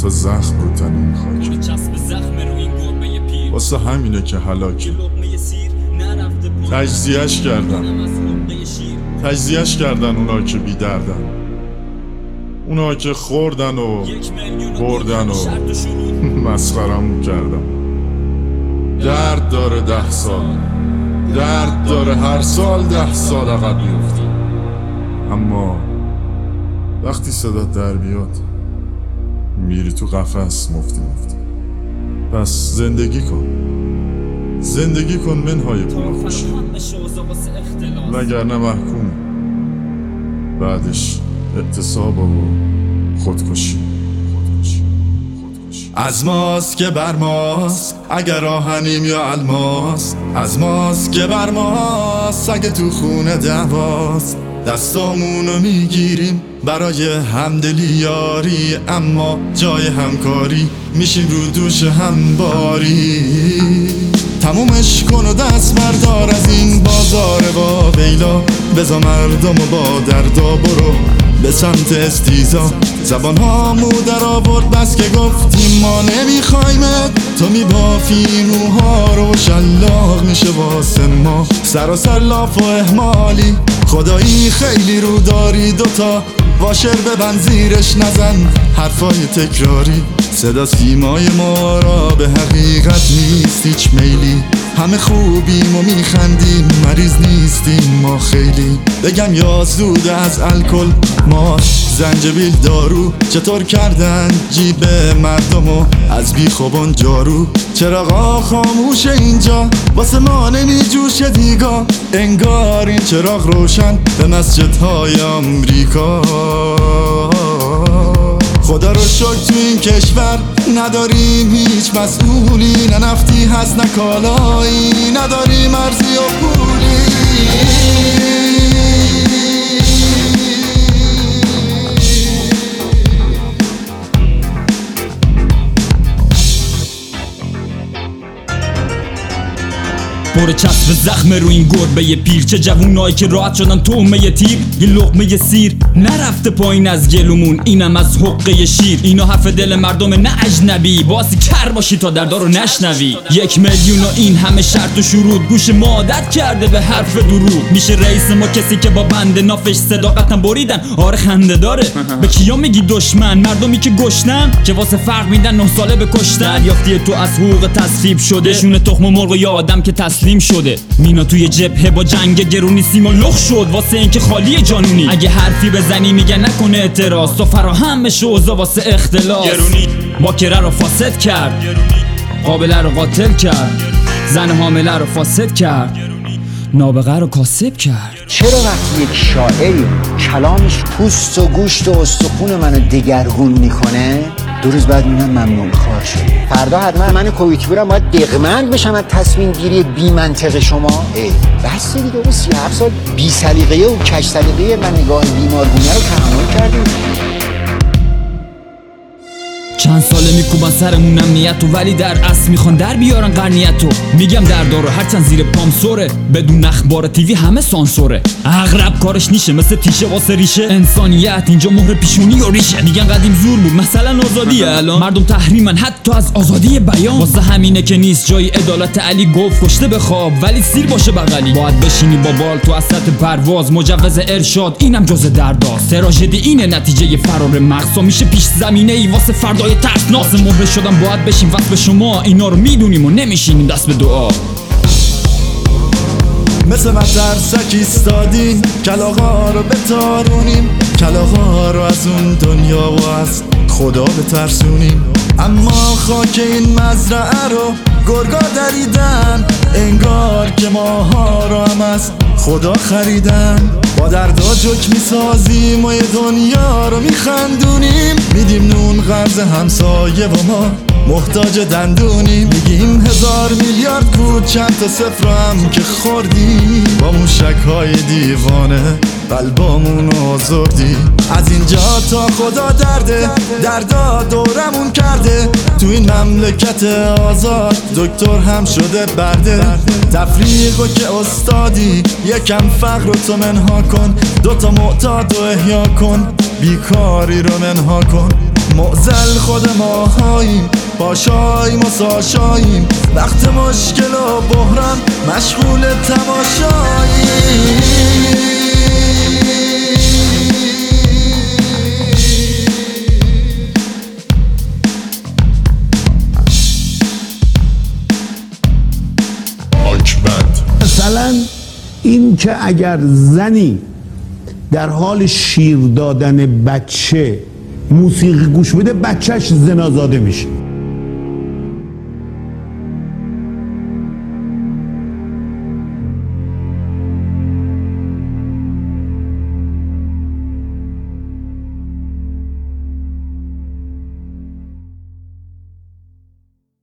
چسب زخم رو تن این خاکی، واسه همینه که هلاکی. تجزیهش کردن اونا که بی دردن، اونا که خوردن و بردن و مسخرم کردن. درد داره 10 سال، درد داره هر سال 10 سال عقب بیفته، اما وقتی صدا در بیاد میری تو قفس مفتی. پس زندگی کن منهای پول خوشی، وگرنه محکوم بعدش اعتصاب و خودکشی. از ماست که بر ماست اگر آهنیم یا الماس، از ماست که بر ماست اگه تو خونه دعواست. دستامونو میگیریم برای همدلی یاری، اما جای همکاری میشیم رو دوش هم باری. تمومش کن و دست بردار از این بازار با ویلا، بزا مردم و با دردا برو به سمت استیزا. زبان ها مو در آورد بس که گفتیم ما نمیخوایمت، تو میبافی موها رو شلاق میشه واسه ما. سراسر لاف و احمالی خدایی خیلی رو داری، دوتا واشر ببند زیرش نزن حرفای تکراری. صدا سیمای ما را به حقیقت نیست هیچ میلی، همه خوبیم و میخندیم مریض نیستیم ما خیلی. بگم یا زود از الکل ما زنجبیل دارو، چطور کردن جیب مردمو از بیخوبان جارو. چراغا خاموشه اینجا واسه ما نمیجوشه دیگا، انگار این چراغ روشن به مسجدهای آمریکا. خدا رو شکر تو این کشور نداریم هیچ مسئولی، نه نفتی هست نه کالایی، نداریم ارزی و پولی. پر چسب زخم رو این گربه پیر، چه جوونایی که راحت شدن تومه تیر. یه لقمه سیر نرفته پایین از گلومون، اینم از حقه شیر. اینا حرف دل مردم نه اجنبی، بازی کر باشی تا دردا رو نشنوی. 1 میلیون و این همه شرط و شروط، گوش ما عادت کرده به حرف دروغ. میشه رئیس ما کسی که با بند نافش صداقتم بریدن؟ آره خنده داره. به کیا میگی دشمن؟ مردمی که گشنن که واسه فرق میدن 9 ساله بکشتن. دریافتی تو از حقوق تصفیب شده، شونه تخم مرغ یا آدم که تسلیم شده. مینا توی جبهه با جنگ گرونی سیما لخ شد واسه اینکه خالی جانونی. اگه حرفی بزنی میگن نکنه اعتراض، تو فراهم بشه اوضاع واسه اختلاس. باکره رو فاسد کرد، قابله رو قاتل کرد، زن حامله رو فاسد کرد، نابغه رو کاسب کرد. چرا وقتی یک شاعری کلامش پوست و گوشت و استخون منو دگرگون میکنه، 2 روز بعد میگن ممنون کار شد؟ فردا حتما من کویتی برم باید دقمند بشم از تصمیم گیری بی منطق شما. بس دیگه اون 37 سال بی سلیقه و کج سلیقه من نگاه بیمارگونه رو تحمل کردیم. چند ساله میکوبن سرمون امنیتو، ولی در اصل میخوان در بیارن قرنیتو. میگم دردارو هرچند زیر پام سوره، بدون اخبار تیوی همه سانسوره. اغرب کارش نیشه مثل تیشه واسه ریشه، انسانیت اینجا مهر پیشونی و ریشه. میگن قدیم زور بود مثلا آزادیه، الان مردم تحریمن حتی از آزادی بیان. واسه همینه که نیست جای عدالت. علی گفت کشته بخواب ولی سیر باشه بغلی. باید بشینی با بال تو وسط پرواز، مجوز ارشاد اینم جز درداست. تراژدی اینه نتیجه فرار مغز، میشه پیش زمینه ای واسه فردای ترسناک. مهره شدم باید بشیم وصل به شما، اینا رو میدونیم و نمیشینیم دست به دعا. مثل مترسک ایستادیم کلاغا رو بتارونیم، کلاغا رو از اون دنیا و از خدا بترسونیم. اما خاک این مزرعه رو گرگا دریدن، انگار که ماها رو هم از خدا خریدن. با دردا جک میسازیم و یه دنیا رو میخندونیم، میدیم نون قرض همسایه و ما محتاج دندونیم. میگیم 1000 میلیارد کو چند تا صفر هم که خوردیم، با موشک های دیوانه قلبامون آزردی. از اینجا تا خدا دردا دورمون کرده، تو این مملکت آزاد دکتر هم شده برده. تفریقو که استادی یکم فقر رو تو منها کن، 2 تا معتاد رو احیا کن، بیکاری رو منها کن. معضل خود ماهاییم، پاشاییم و ساشاییم، وقت مشکل و بحران مشغول تماشاییم. مثلا این که اگر زنی در حال شیر دادن بچه موسیقی گوش بده، بچهش زنازاده میشه.